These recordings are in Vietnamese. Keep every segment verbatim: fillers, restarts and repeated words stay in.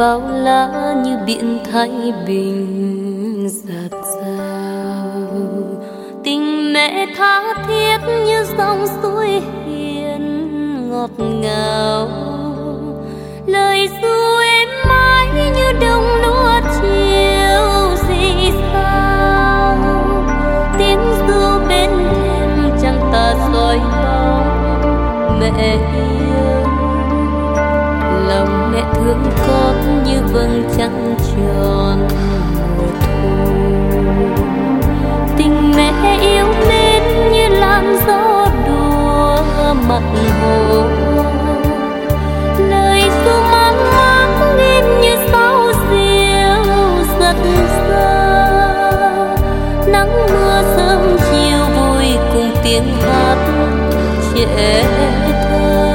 bao la như biển Thái Bình dạt dào. Tình mẹ tha thiết như dòng suối hiền ngọt ngào. Lời ru êm mãi như đồng lúa chiều rì sao. Tiếng ru bên thềm chẳng tà soi bóng mẹ yêu. Lòng mẹ thương con như vầng trăng tròn mùa thu. Tình mẹ yêu mến như làn gió đùa mặt hồ. Lời ru mang mát im như sao diều giật xa. Nắng mưa sớm chiều vui cùng tiếng hát trẻ thơ.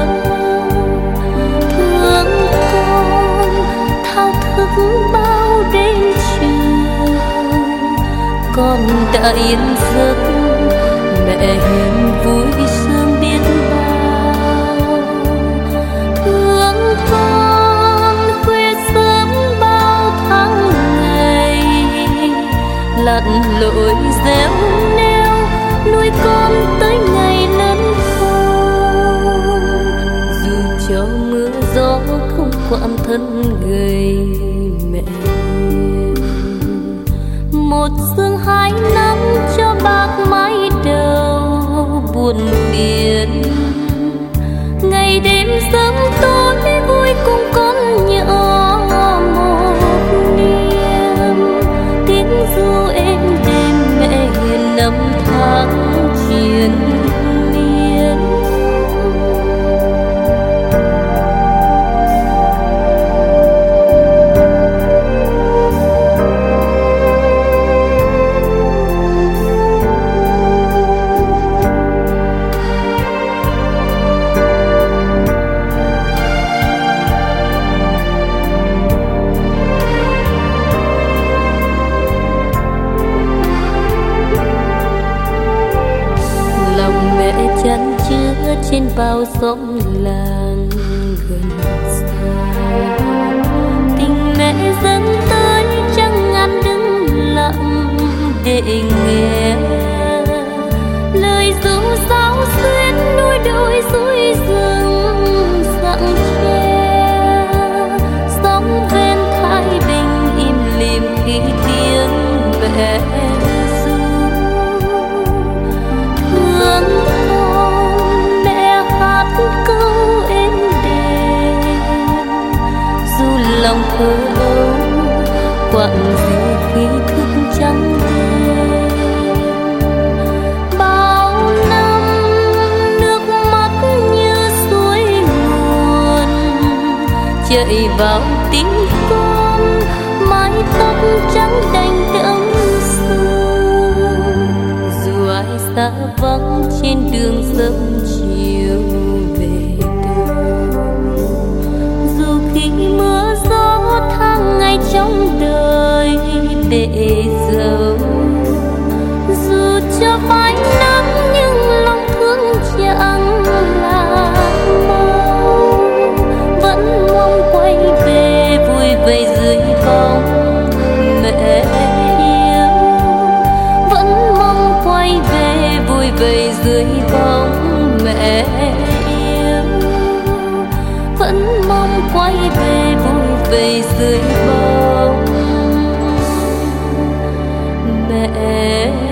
Thương con thao thức bao đêm chiều. Con đã yên giấc mẹ hiền vui sớm biết bao. Thương con khuya sớm bao tháng ngày. Lặn lội réo neo nuôi con tới ngày lớn khôn. Dù cho mưa gió không quản thân gầy mẹ hiền. Một sương hai năm cho bạc mái đầu buồn phiền. Ngày đêm sớm tối vui cùng con nhỏ một niềm. Tiếng ru êm đêm mẹ hiền năm tháng triền miên. Chăn chứa trên bao sóng làng gần xa. Tình mẹ dẫn tới chẳng ngăn đứng lặng để nghe. Lời ru sáo xuyên núi đồi suối rừng rặng tre. Sóng ven Thái Bình im lìm khi tiếng mẹ ru. Thương câu êm đềm. Dù lòng thơ ấu quặn gì khi thức trắng đêm. Bao năm nước mắt như suối nguồn chạy vào tim con. Mái tóc trắng đành đẫm sương. Dù ai xa vắng trên đường sớm chiều về đâu. Dù khi mưa gió tháng ngày trong đời để dấu. Dù cho phai nắng nhưng lòng thương chẳng là mau. Vẫn mong quay về vui vầy dưới bóng mẹ yêu. Vẫn mong quay về vui vầy dưới bóng mẹ yêu. Vẫn mong quay về vui vầy dưới bóng mẹ.